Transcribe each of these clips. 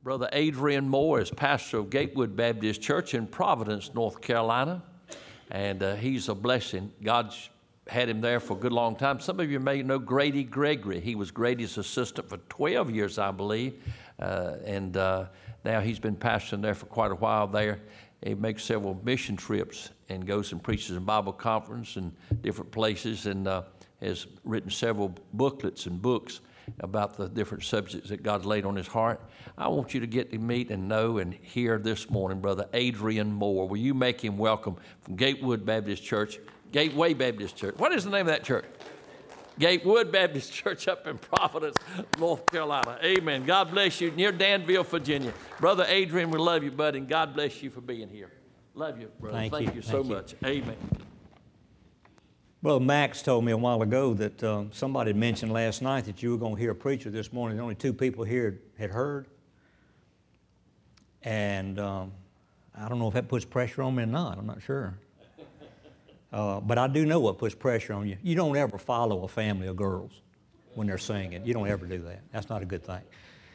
Brother Adrian Moore is pastor of Gatewood Baptist Church in Providence, North Carolina, and he's a blessing. God's had him there for a good long time. Some of you may know Grady Gregory. He was Grady's assistant for 12 years, I believe, and now he's been pastoring there for quite a while there. He makes several mission trips and goes and preaches in Bible conference and different places, and has written several booklets and books about the different subjects that God's laid on his heart. I want you to get to meet and know and hear this morning Brother Adrian Moore. Will you make him welcome from Gatewood Baptist Church, Gateway Baptist Church. What is the name of that church? Gatewood Baptist Church up in Providence, North Carolina. Amen. God bless you. Near Danville, Virginia. Brother Adrian, we love you, buddy, and God bless you for being here. Love you, brother. Thank you so much. Amen. Brother Max told me a while ago that somebody had mentioned last night that you were going to hear a preacher this morning. Only 2 people here had heard. And I don't know if that puts pressure on me or not. I'm not sure. But I do know what puts pressure on you. You don't ever follow a family of girls when they're singing. You don't ever do that. That's not a good thing.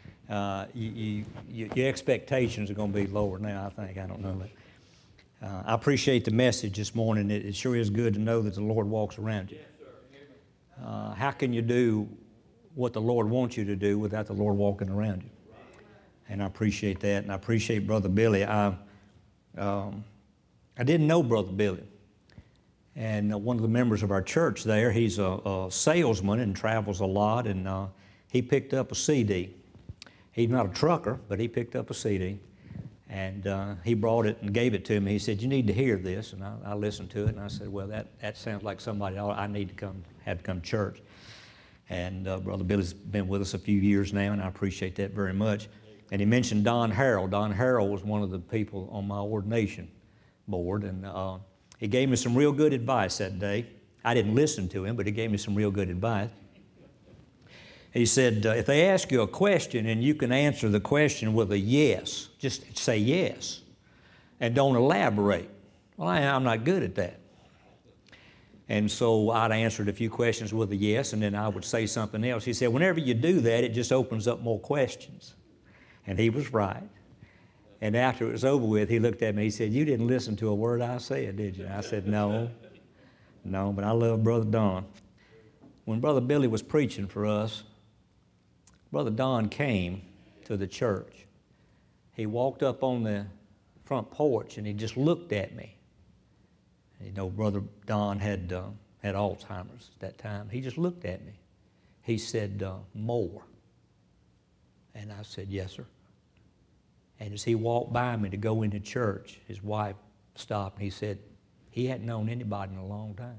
Your expectations are going to be lower now, I think. I don't know that. I appreciate the message this morning. It sure is good to know that the Lord walks around you. How can you do what the Lord wants you to do without the Lord walking around you? And I appreciate that, and I appreciate Brother Billy. I didn't know Brother Billy. And one of the members of our church there, he's a salesman and travels a lot, and he picked up a CD. He's not a trucker, but he picked up a CD. And he brought it and gave it to me. He said, "You need to hear this." And I listened to it, and I said, "Well, that sounds like somebody I need to have to come to church." And Brother Billy's been with us a few years now, and I appreciate that very much. And he mentioned Don Harrell. Don Harrell was one of the people on my ordination board, and he gave me some real good advice that day. I didn't listen to him, but he gave me some real good advice. He said, if they ask you a question and you can answer the question with a yes, just say yes and don't elaborate. Well, I'm not good at that. And so I'd answered a few questions with a yes, and then I would say something else. He said, whenever you do that, it just opens up more questions. And he was right. And after it was over with, he looked at me, he said, "You didn't listen to a word I said, did you?" I said, No, but I love Brother Don. When Brother Billy was preaching for us, Brother Don came to the church. He walked up on the front porch and he just looked at me. You know, Brother Don had Alzheimer's at that time. He just looked at me. He said, "More." And I said, "Yes, sir." And as he walked by me to go into church, his wife stopped and he said, he hadn't known anybody in a long time.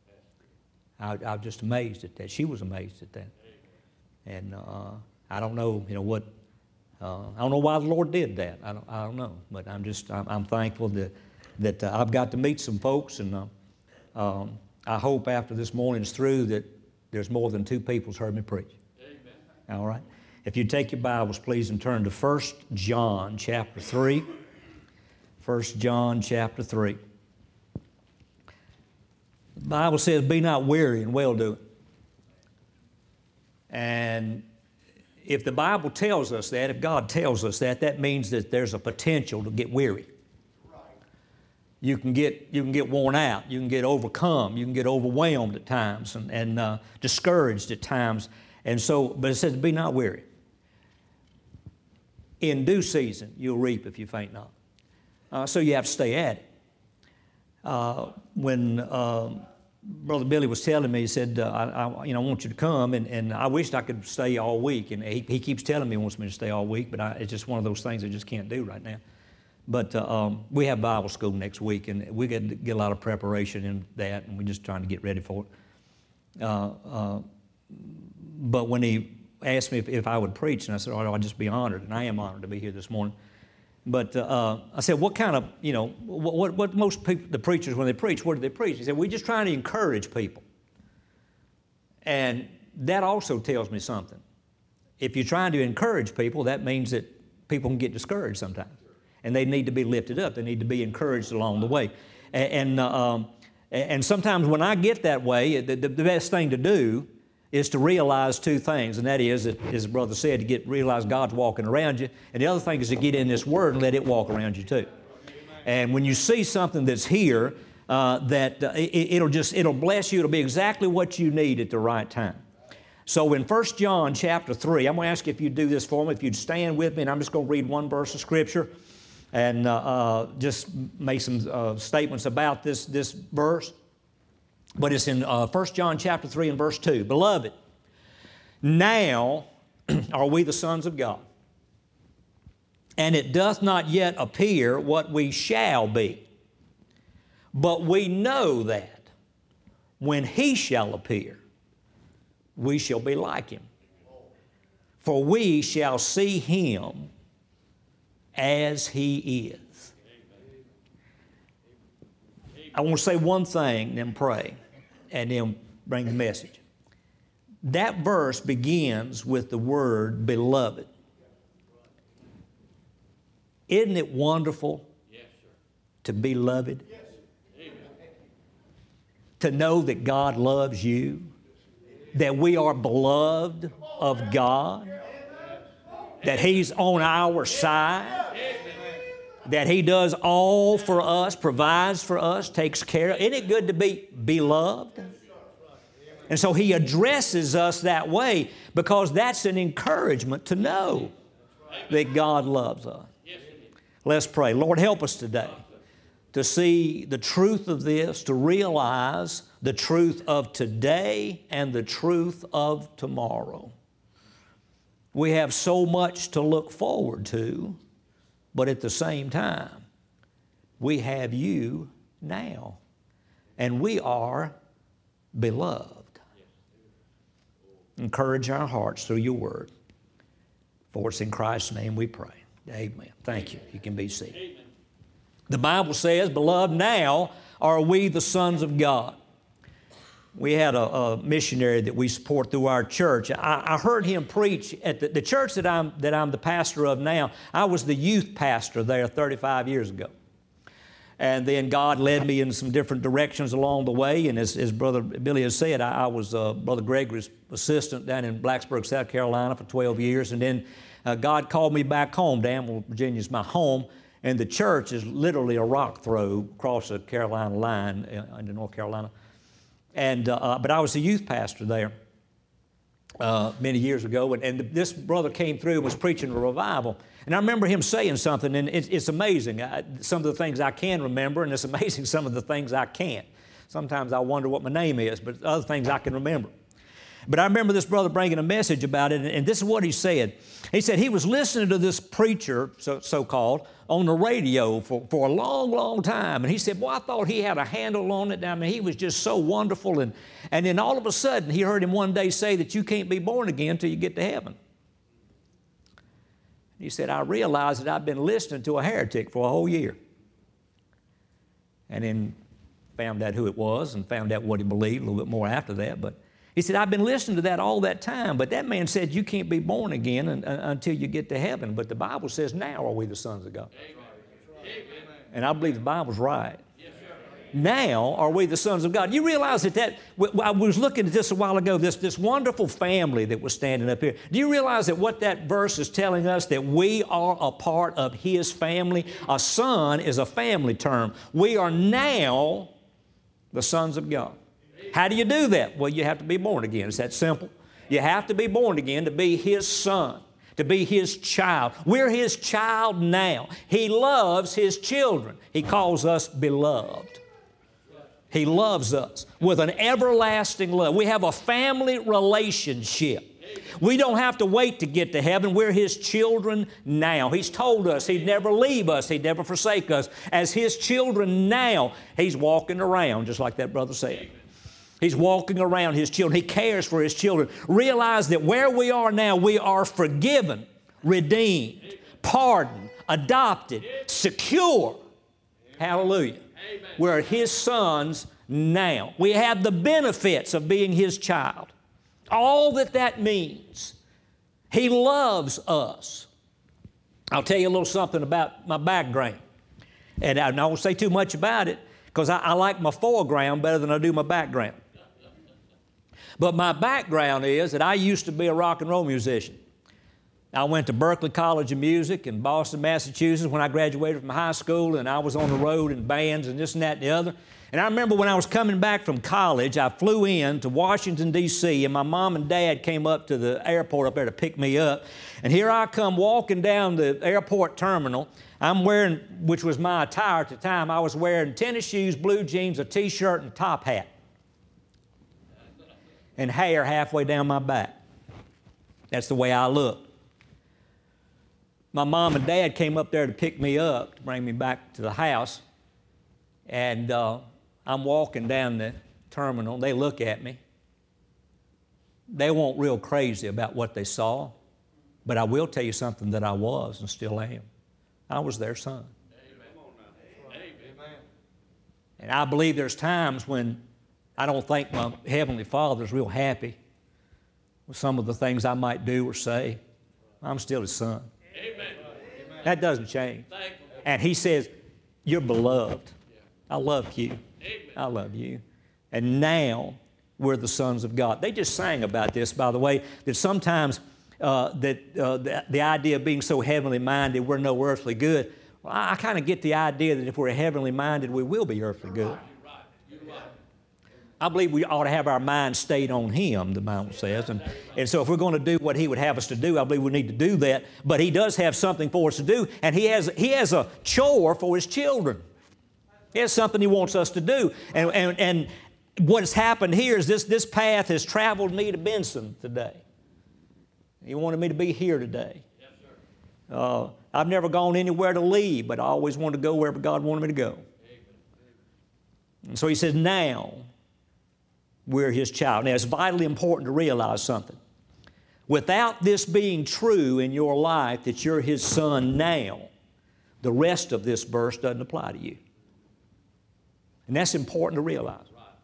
I was just amazed at that. She was amazed at that. And I don't know, what. I don't know why the Lord did that. I don't know, but I'm thankful that I've got to meet some folks, and I hope after this morning's through that there's more than 2 people's heard me preach. Amen. All right. If you take your Bibles, please, and turn to 1 John chapter 3. 1 John chapter 3. The Bible says, "Be not weary in well-doing." And if the Bible tells us that, if God tells us that, that means that there's a potential to get weary. Right. You can get worn out. You can get overcome. You can get overwhelmed at times and discouraged at times. And so, but it says, "Be not weary. In due season, you'll reap if you faint not." So you have to stay at it. When Brother Billy was telling me, he said, I want you to come, and I wished I could stay all week. And he keeps telling me he wants me to stay all week, but it's just one of those things I just can't do right now. But we have Bible school next week, and we get a lot of preparation in that, and we're just trying to get ready for it. But when he asked me if I would preach, and I said, "Oh, I'd just be honored," and I am honored to be here this morning. But I said, what kind of, what most people, the preachers, when they preach, what do they preach? He said, we're just trying to encourage people. And that also tells me something. If you're trying to encourage people, that means that people can get discouraged sometimes. And they need to be lifted up. They need to be encouraged along the way. And sometimes when I get that way, the best thing to do is to realize two things, and that is, as Brother said, to realize God's walking around you, and the other thing is to get in this Word and let it walk around you too. And when you see something that's here, it'll bless you. It'll be exactly what you need at the right time. So in 1 John chapter 3, I'm going to ask you if you'd do this for me, if you'd stand with me, and I'm just going to read one verse of Scripture and just make some statements about this verse. But it's in 1 John chapter 3 and verse 2. Beloved, now are we the sons of God, and it doth not yet appear what we shall be. But we know that when He shall appear, we shall be like Him. For we shall see Him as He is. I want to say one thing, then pray, and then bring the message. That verse begins with the word beloved. Isn't it wonderful to be loved? To know that God loves you, that we are beloved of God, that He's on our side, that He does all for us, provides for us, takes care of. Isn't it good to be beloved? And so He addresses us that way because that's an encouragement to know that God loves us. Let's pray. Lord, help us today to see the truth of this, to realize the truth of today and the truth of tomorrow. We have so much to look forward to, but at the same time, we have You now, and we are beloved. Encourage our hearts through Your Word. For it's in Christ's name we pray. Amen. Thank you. You can be seated. Amen. The Bible says, beloved, now are we the sons of God. We had a missionary that we support through our church. I heard him preach at the church that I'm the pastor of now. I was the youth pastor there 35 years ago. And then God led me in some different directions along the way. And as Brother Billy has said, I was Brother Gregory's assistant down in Blacksburg, South Carolina for 12 years. And then God called me back home. Danville, Virginia is my home. And the church is literally a rock throw across the Carolina line into North Carolina. And but I was a youth pastor there many years ago. And this brother came through and was preaching a revival. And I remember him saying something, and it's amazing. Some of the things I can remember, and it's amazing some of the things I can't. Sometimes I wonder what my name is, but other things I can remember. But I remember this brother bringing a message about it, and this is what he said. He said he was listening to this preacher, so-called, on the radio for a long, long time. And he said, boy, I thought he had a handle on it. I mean, he was just so wonderful. And then all of a sudden, he heard him one day say that you can't be born again until you get to heaven. He said, I realized that I've been listening to a heretic for a whole year. And then found out who it was and found out what he believed a little bit more after that. But he said, I've been listening to that all that time, but that man said you can't be born again until you get to heaven. But the Bible says, now are we the sons of God. Amen. And I believe the Bible's right. Yes, now are we the sons of God. You realize that I was looking at this a while ago, this wonderful family that was standing up here. Do you realize that what that verse is telling us, that we are a part of His family? A son is a family term. We are now the sons of God. How do you do that? Well, you have to be born again. It's that simple. You have to be born again to be His son, to be His child. We're His child now. He loves His children. He calls us beloved. He loves us with an everlasting love. We have a family relationship. We don't have to wait to get to heaven. We're His children now. He's told us He'd never leave us. He'd never forsake us. As His children now, He's walking around, just like that brother said. He's walking around His children. He cares for His children. Realize that where we are now, we are forgiven, redeemed, pardoned, adopted, secure. Hallelujah. We're His sons now. We have the benefits of being His child. All that means. He loves us. I'll tell you a little something about my background. And I won't say too much about it because I like my foreground better than I do my background. But my background is that I used to be a rock and roll musician. I went to Berklee College of Music in Boston, Massachusetts when I graduated from high school, and I was on the road in bands and this and that and the other. And I remember when I was coming back from college, I flew in to Washington, D.C., and my mom and dad came up to the airport up there to pick me up. And here I come walking down the airport terminal. I'm wearing, which was my attire at the time, I was wearing tennis shoes, blue jeans, a T-shirt, and a top hat, and hair halfway down my back. That's the way I looked. My mom and dad came up there to pick me up, to bring me back to the house, and I'm walking down the terminal. They look at me. They weren't real crazy about what they saw, but I will tell you something that I was and still am. I was their son. Amen. And I believe there's times when I don't think my Heavenly Father's real happy with some of the things I might do or say. I'm still His son. Amen. That doesn't change. And He says, you're beloved. I love you. I love you. And now we're the sons of God. They just sang about this, by the way, that sometimes the idea of being so heavenly minded, we're no earthly good. Well, I kind of get the idea that if we're heavenly minded, we will be earthly good. I believe we ought to have our mind stayed on Him, the Bible says. And so if we're going to do what He would have us to do, I believe we need to do that. But He does have something for us to do, and He has a chore for His children. He has something He wants us to do. And what has happened here is this path has traveled me to Benson today. He wanted me to be here today. Yes, sir. I've never gone anywhere to leave, but I always wanted to go wherever God wanted me to go. And so He says, now we're His child. Now, it's vitally important to realize something. Without this being true in your life, that you're His son now, the rest of this verse doesn't apply to you. And that's important to realize.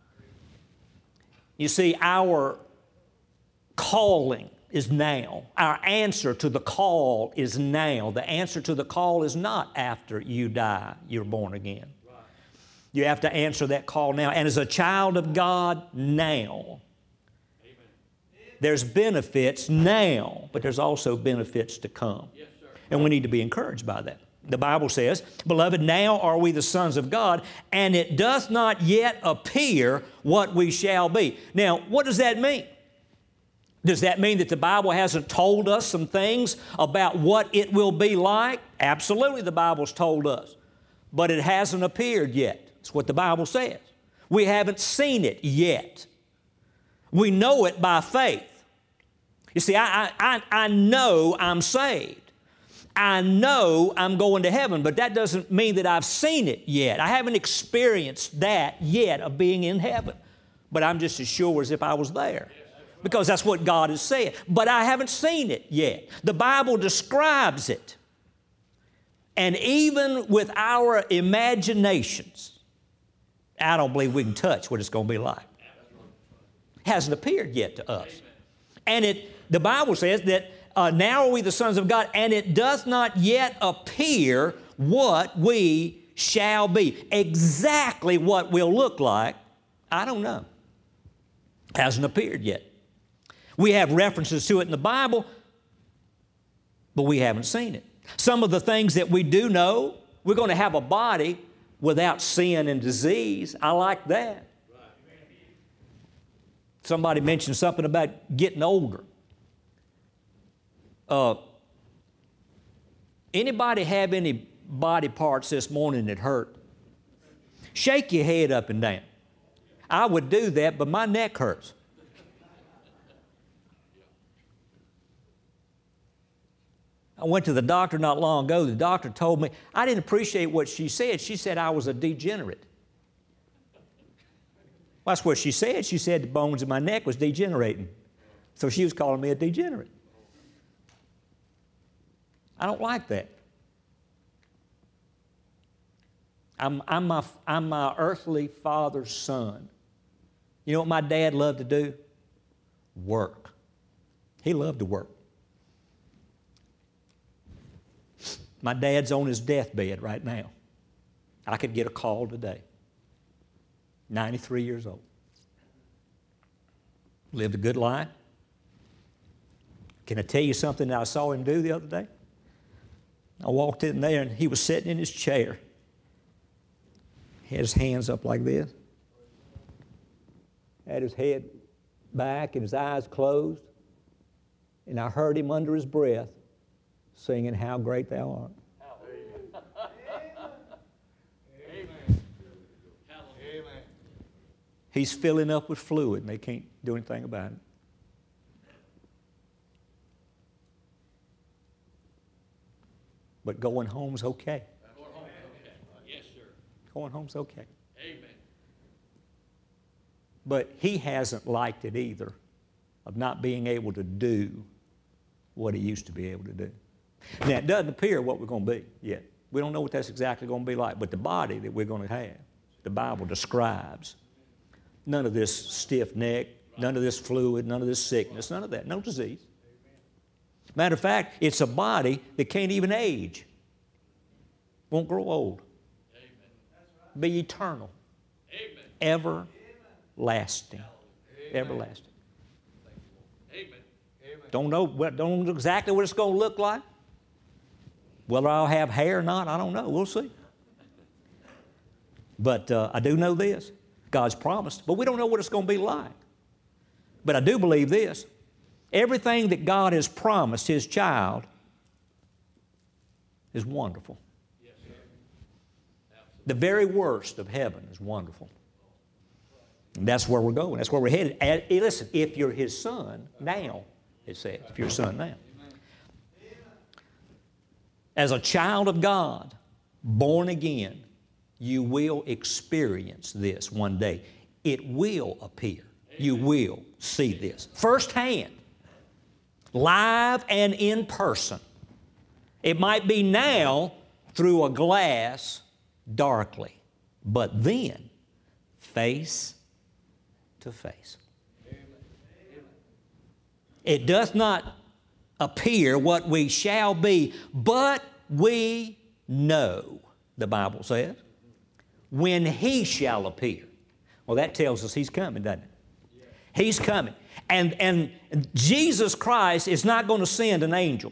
You see, our calling is now. Our answer to the call is now. The answer to the call is not after you die, you're born again. You have to answer that call now. And as a child of God, now. There's benefits now, but there's also benefits to come. And we need to be encouraged by that. The Bible says, beloved, now are we the sons of God, and it doth not yet appear what we shall be. Now, what does that mean? Does that mean that the Bible hasn't told us some things about what it will be like? Absolutely, the Bible's told us. But it hasn't appeared yet. That's what the Bible says. We haven't seen it yet. We know it by faith. You see, I know I'm saved. I know I'm going to heaven, but that doesn't mean that I've seen it yet. I haven't experienced that yet of being in heaven. But I'm just as sure as if I was there, because that's what God has said. But I haven't seen it yet. The Bible describes it. And even with our imaginations, I don't believe we can touch what it's going to be like. It hasn't appeared yet to us. And the Bible says that now are we the sons of God, and it doth not yet appear what we shall be. Exactly what we'll look like, I don't know. Hasn't appeared yet. We have references to it in the Bible, but we haven't seen it. Some of the things that we do know, we're going to have a body without sin and disease. I like that. Somebody mentioned something about getting older. Anybody have any body parts this morning that hurt? Shake your head up and down. I would do that, but my neck hurts. I went to the doctor not long ago. The doctor told me, I didn't appreciate what she said. She said I was a degenerate. Well, that's what she said. She said the bones in my neck was degenerating. So she was calling me a degenerate. I don't like that. I'm my earthly father's son. You know what my dad loved to do? Work. He loved to work. My dad's on his deathbed right now. I could get a call today. 93 years old. lived a good life. Can I tell you something that I saw him do the other day? I walked in there and he was sitting in his chair. He had his hands up like this. Had his head back and his eyes closed. And I heard him under his breath singing, "How Great Thou Art." He's filling up with fluid and they can't do anything about it. But going home's okay. Going home's okay. Yes, sir. Going home's okay. Amen. But he hasn't liked it either, of not being able to do what he used to be able to do. Now, it doesn't appear what we're going to be yet. We don't know what that's exactly going to be like, but the body that we're going to have, the Bible describes. None of this stiff neck, none of this fluid, none of this sickness, none of that, no disease. Matter of fact, it's a body that can't even age, won't grow old, be eternal, everlasting, everlasting. Don't know exactly what it's going to look like. Whether I'll have hair or not, I don't know. We'll see. But I do know this. God's promised, but we don't know what it's going to be like. But I do believe this. Everything that God has promised His child is wonderful. The very worst of heaven is wonderful. And that's where we're going. That's where we're headed. And listen, if you're His son now, it says, if you're a son now. As a child of God, born again, you will experience this one day. It will appear. You will see this firsthand, live and in person. It might be now through a glass darkly, but then face to face. It doth not appear what we shall be, but we know, the Bible says, when He shall appear. Well, that tells us He's coming, doesn't it? He's coming. And Jesus Christ is not going to send an angel.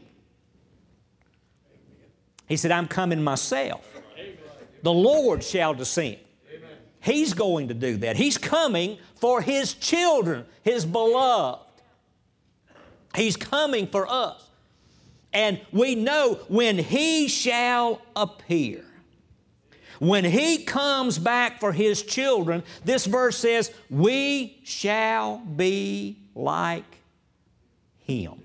He said, I'm coming myself. The Lord shall descend. He's going to do that. He's coming for His children, His beloved. He's coming for us. And we know when He shall appear. When He comes back for His children, this verse says, we shall be like Him.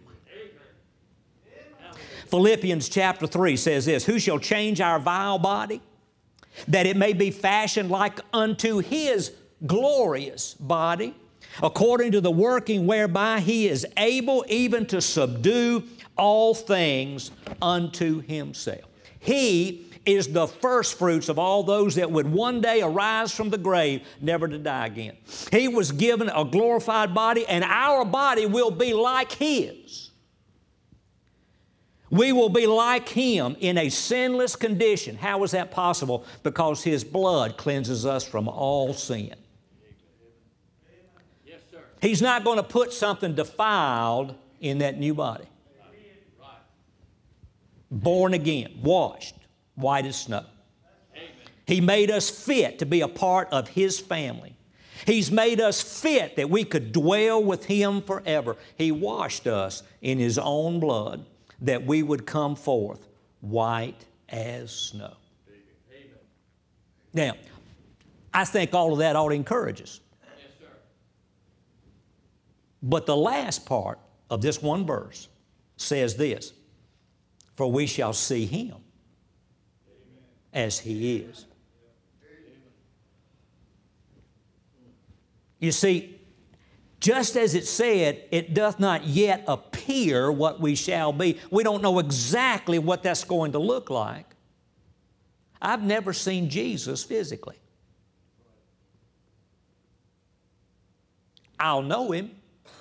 Philippians chapter 3 says this, who shall change our vile body, that it may be fashioned like unto His glorious body, according to the working whereby He is able even to subdue all things unto Himself. He is the first fruits of all those that would one day arise from the grave, never to die again. He was given a glorified body, and our body will be like His. We will be like Him in a sinless condition. How is that possible? Because His blood cleanses us from all sin. Yes, sir. He's not going to put something defiled in that new body. Born again, washed, white as snow. Amen. He made us fit to be a part of His family. He's made us fit that we could dwell with Him forever. He washed us in His own blood that we would come forth white as snow. Amen. Now, I think all of that ought to encourage us. Yes, sir. But the last part of this one verse says this, for we shall see Him as He is. You see, just as it said, it doth not yet appear what we shall be. We don't know exactly what that's going to look like. I've never seen Jesus physically. I'll know Him,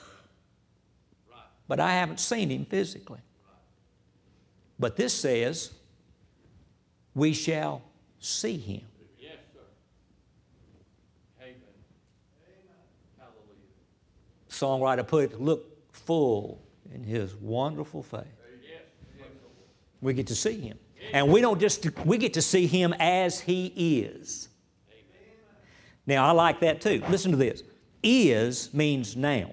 but I haven't seen Him physically. But this says, we shall see Him. Yes, sir. Amen. Hallelujah. songwriter put it, look full in His wonderful face. We get to see Him. And we get to see Him as He is. Now, I like that too. Listen to this. Is means now.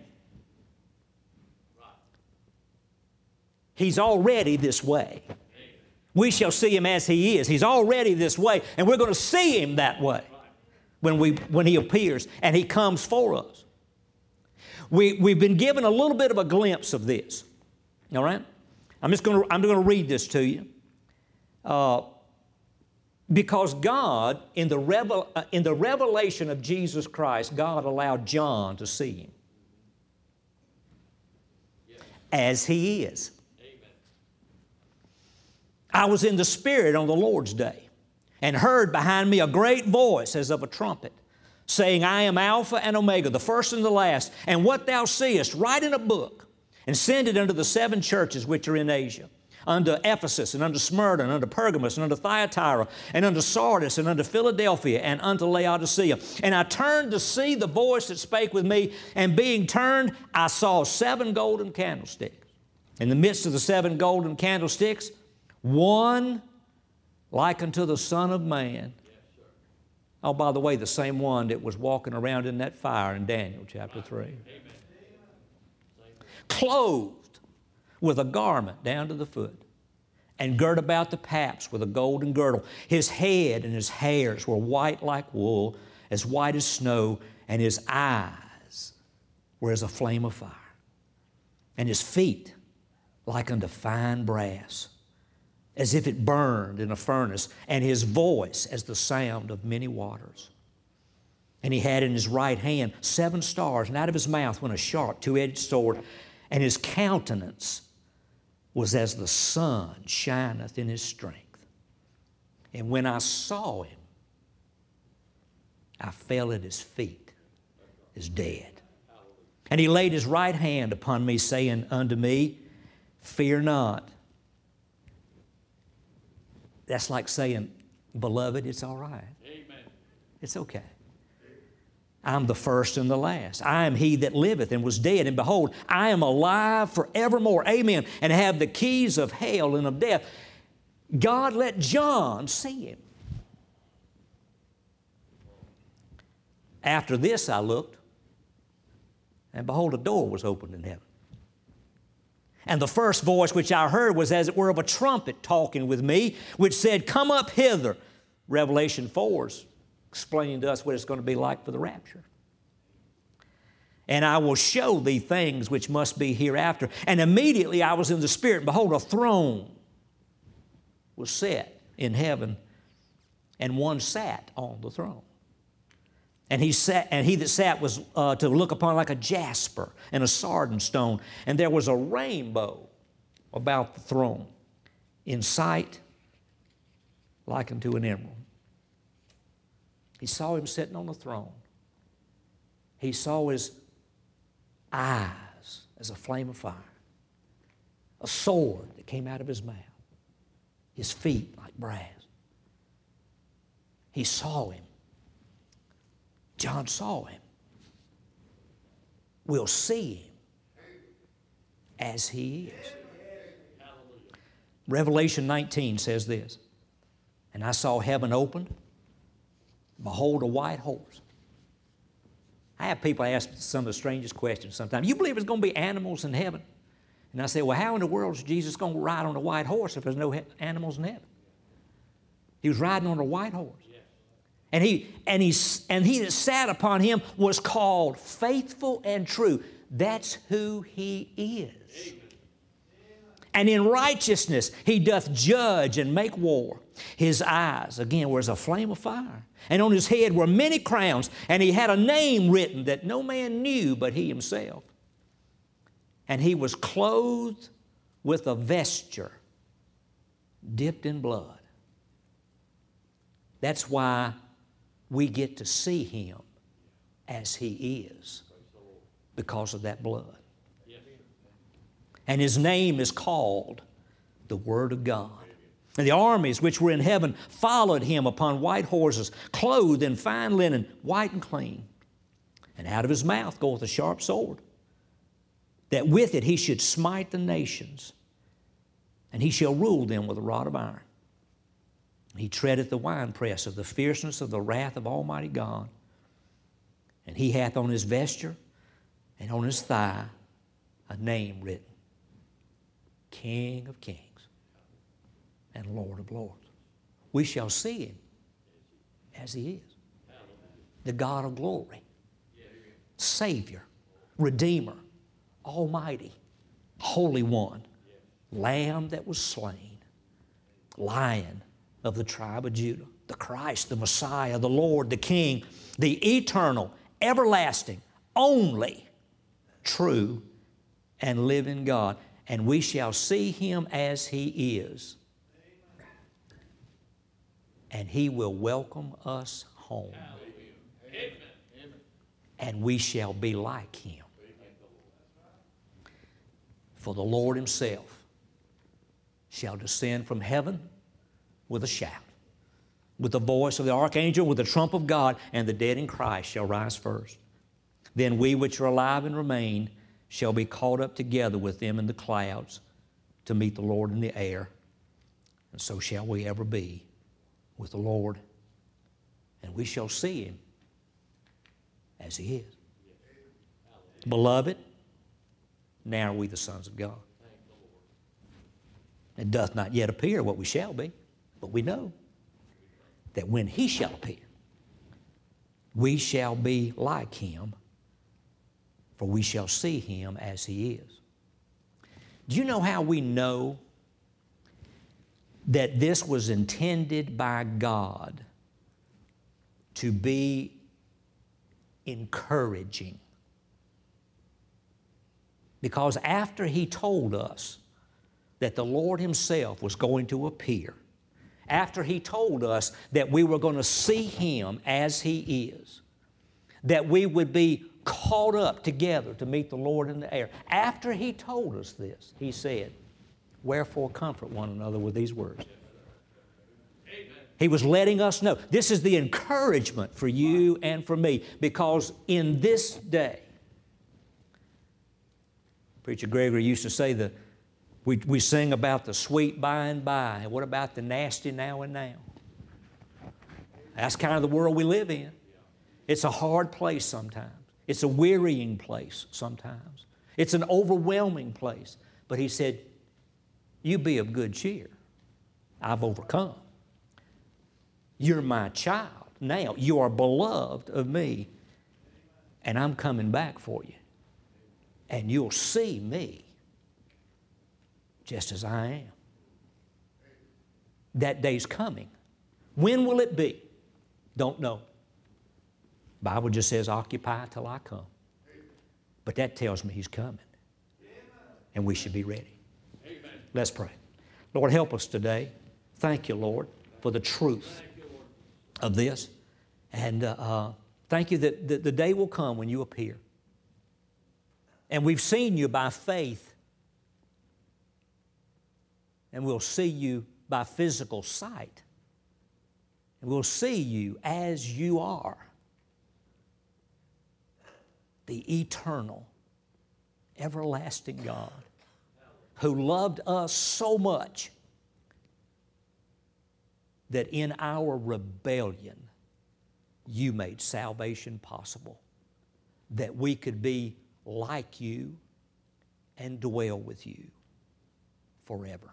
He's already this way. We shall see Him as He is. He's already this way, and we're going to see Him that way when He appears and He comes for us. We've been given a little bit of a glimpse of this. All right? I'm going to read this to you. Because God, in the revelation of Jesus Christ, God allowed John to see Him as He is. I was in the Spirit on the Lord's day and heard behind me a great voice as of a trumpet, saying, I am Alpha and Omega, the first and the last. And what thou seest, write in a book and send it unto the 7 churches which are in Asia, unto Ephesus, and unto Smyrna, and unto Pergamos, and unto Thyatira, and unto Sardis, and unto Philadelphia, and unto Laodicea. And I turned to see the voice that spake with me, and being turned, I saw 7 golden candlesticks. In the midst of the 7 golden candlesticks, one like unto the Son of Man. Oh, by the way, the same one that was walking around in that fire in Daniel chapter 3. Clothed with a garment down to the foot, and girt about the paps with a golden girdle. His head and his hairs were white like wool, as white as snow, and his eyes were as a flame of fire, and his feet like unto fine brass, as if it burned in a furnace, and his voice as the sound of many waters. And he had in his right hand 7 stars, and out of his mouth went a sharp 2-edged sword, and his countenance was as the sun shineth in his strength. And when I saw him, I fell at his feet as dead. And he laid his right hand upon me, saying unto me, fear not. That's like saying, beloved, it's all right. Amen. It's okay. I'm the first and the last. I am he that liveth and was dead, and behold, I am alive forevermore. Amen. And have the keys of hell and of death. God let John see him. After this I looked, and behold, a door was opened in heaven. And the first voice which I heard was as it were of a trumpet talking with me, which said, come up hither. Revelation 4 is explaining to us what it's going to be like for the rapture. And I will show thee things which must be hereafter. And immediately I was in the Spirit, and behold, a throne was set in heaven, and one sat on the throne. And he that sat was to look upon like a jasper and a sardine stone. And there was a rainbow about the throne, in sight like unto an emerald. He saw him sitting on the throne. He saw his eyes as a flame of fire, a sword that came out of his mouth, his feet like brass. He saw him. John saw him. We'll see him as he is. Revelation 19 says this, and I saw heaven opened, behold a white horse. I have people ask some of the strangest questions sometimes. You believe there's going to be animals in heaven? And I say, well, how in the world is Jesus going to ride on a white horse if there's no animals in heaven? He was riding on a white horse. And he that sat upon him was called Faithful and True. That's who he is. Amen. And in righteousness he doth judge and make war. His eyes, again, were as a flame of fire. And on his head were many crowns. And he had a name written that no man knew but he himself. And he was clothed with a vesture dipped in blood. That's why we get to see him as he is, because of that blood. And his name is called the Word of God. And the armies which were in heaven followed him upon white horses, clothed in fine linen, white and clean. And out of his mouth goeth a sharp sword, that with it he should smite the nations, and he shall rule them with a rod of iron. He treadeth the winepress of the fierceness of the wrath of Almighty God. And he hath on his vesture and on his thigh a name written, King of Kings and Lord of Lords. We shall see him as he is. The God of glory, Savior, Redeemer, Almighty, Holy One, Lamb that was slain, Lion of the tribe of Judah, the Christ, the Messiah, the Lord, the King, the eternal, everlasting, only true and living God. And we shall see him as he is. And he will welcome us home. And we shall be like him. For the Lord himself shall descend from heaven with a shout, with the voice of the archangel, with the trump of God, and the dead in Christ shall rise first. Then we which are alive and remain shall be caught up together with them in the clouds to meet the Lord in the air. And so shall we ever be with the Lord. And we shall see him as he is. Beloved, now are we the sons of God. It doth not yet appear what we shall be, but we know that when he shall appear, we shall be like him, for we shall see him as he is. Do you know how we know that this was intended by God to be encouraging? Because after he told us that the Lord himself was going to appear, after he told us that we were going to see him as he is, that we would be caught up together to meet the Lord in the air, after he told us this, he said, wherefore comfort one another with these words. Amen. He was letting us know this is the encouragement for you and for me, because in this day, Preacher Gregory used to say that we sing about the sweet by and by. What about the nasty now and now? That's kind of the world we live in. It's a hard place sometimes. It's a wearying place sometimes. It's an overwhelming place. But he said, you be of good cheer. I've overcome. You're my child now. You are beloved of me. And I'm coming back for you. And you'll see me just as I am. That day's coming. When will it be? Don't know. The Bible just says, occupy till I come. But that tells me he's coming. And we should be ready. Amen. Let's pray. Lord, help us today. Thank you, Lord, for the truth of this. And thank you that the day will come when you appear. And we've seen you by faith. And we'll see you by physical sight. And we'll see you as you are. The eternal, everlasting God who loved us so much that in our rebellion you made salvation possible, that we could be like you and dwell with you forever.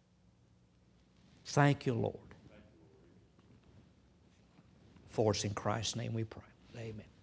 Thank you, Lord. For it's in Christ's name we pray. Amen.